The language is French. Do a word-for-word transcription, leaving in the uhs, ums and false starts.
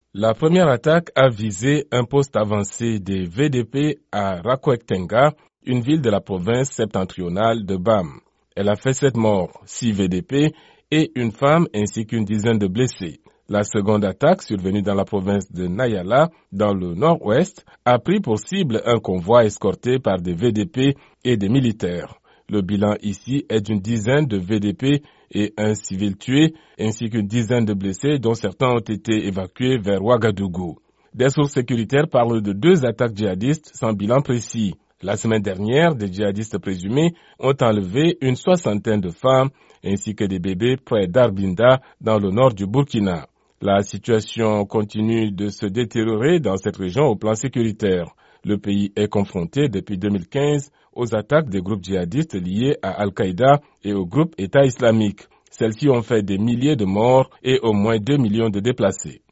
La première attaque a visé un poste avancé des V D P à Rakwektenga, une ville de la province septentrionale de Bam. Elle a fait sept morts, six V D P et une femme ainsi qu'une dizaine de blessés. La seconde attaque, survenue dans la province de Nayala, dans le nord-ouest, a pris pour cible un convoi escorté par des V D P et des militaires. Le bilan ici est d'une dizaine de V D P et un civil tué, ainsi qu'une dizaine de blessés dont certains ont été évacués vers Ouagadougou. Des sources sécuritaires parlent de deux attaques djihadistes sans bilan précis. La semaine dernière, des djihadistes présumés ont enlevé une soixantaine de femmes ainsi que des bébés près d'Arbinda dans le nord du Burkina. La situation continue de se détériorer dans cette région au plan sécuritaire. Le pays est confronté depuis deux mille quinze aux attaques des groupes djihadistes liés à Al-Qaïda et au groupe État islamique. Celles-ci ont fait des milliers de morts et au moins deux millions de déplacés.